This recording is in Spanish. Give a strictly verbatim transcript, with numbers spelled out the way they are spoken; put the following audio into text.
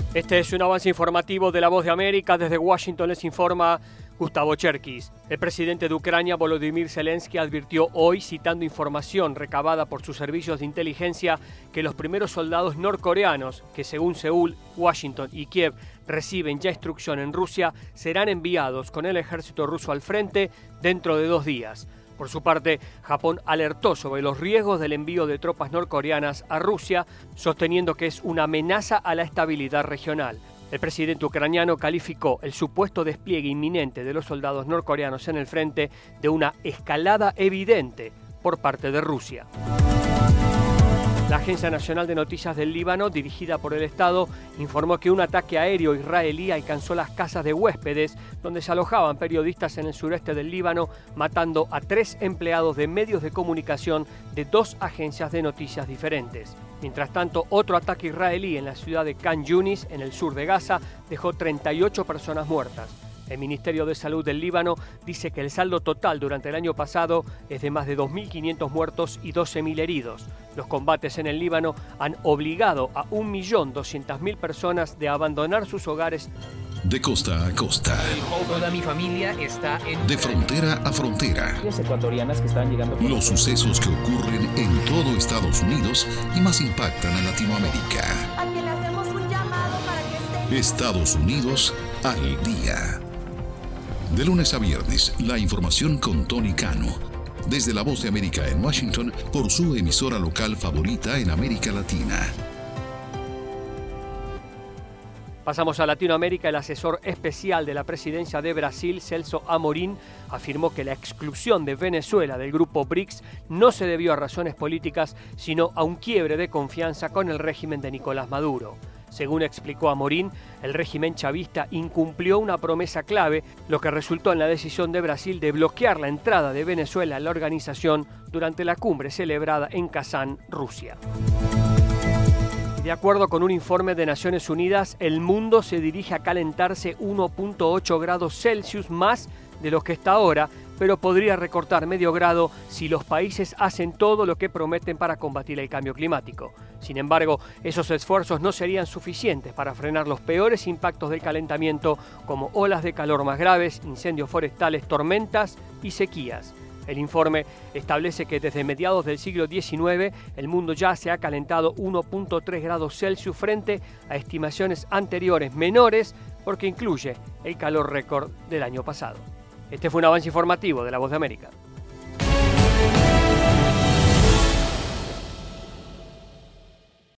Este es un avance informativo de La Voz de América. Desde Washington les informa Gustavo Cherkis. El presidente de Ucrania, Volodymyr Zelensky, advirtió hoy, citando información recabada por sus servicios de inteligencia, que los primeros soldados norcoreanos, que según Seúl, Washington y Kiev reciben ya instrucción en Rusia, serán enviados con el ejército ruso al frente dentro de dos días. Por su parte, Japón alertó sobre los riesgos del envío de tropas norcoreanas a Rusia, sosteniendo que es una amenaza a la estabilidad regional. El presidente ucraniano calificó el supuesto despliegue inminente de los soldados norcoreanos en el frente de una escalada evidente por parte de Rusia. La Agencia Nacional de Noticias del Líbano, dirigida por el Estado, informó que un ataque aéreo israelí alcanzó las casas de huéspedes donde se alojaban periodistas en el sureste del Líbano, matando a tres empleados de medios de comunicación de dos agencias de noticias diferentes. Mientras tanto, otro ataque israelí en la ciudad de Khan Yunis, en el sur de Gaza, dejó treinta y ocho personas muertas. El Ministerio de Salud del Líbano dice que el saldo total durante el año pasado es de más de dos mil quinientos muertos y doce mil heridos. Los combates en el Líbano han obligado a un millón doscientas mil personas de abandonar sus hogares. De costa a costa. Toda mi familia está en... De frontera a frontera. ecuatorianas que están llegando por... Los sucesos que ocurren en todo Estados Unidos y más impactan a Latinoamérica. A quien le hacemos un llamado para que estén... Estados Unidos al día. De lunes a viernes, la información con Tony Cano. Desde La Voz de América en Washington, por su emisora local favorita en América Latina. Pasamos a Latinoamérica. El asesor especial de la presidencia de Brasil, Celso Amorín, afirmó que la exclusión de Venezuela del grupo BRICS no se debió a razones políticas, sino a un quiebre de confianza con el régimen de Nicolás Maduro. Según explicó Amorín, el régimen chavista incumplió una promesa clave, lo que resultó en la decisión de Brasil de bloquear la entrada de Venezuela a la organización durante la cumbre celebrada en Kazán, Rusia. De acuerdo con un informe de Naciones Unidas, el mundo se dirige a calentarse uno punto ocho grados Celsius más de lo que está ahora, pero podría recortar medio grado si los países hacen todo lo que prometen para combatir el cambio climático. Sin embargo, esos esfuerzos no serían suficientes para frenar los peores impactos del calentamiento, como olas de calor más graves, incendios forestales, tormentas y sequías. El informe establece que desde mediados del siglo diecinueve el mundo ya se ha calentado uno punto tres grados Celsius frente a estimaciones anteriores menores, porque incluye el calor récord del año pasado. Este fue un avance informativo de La Voz de América.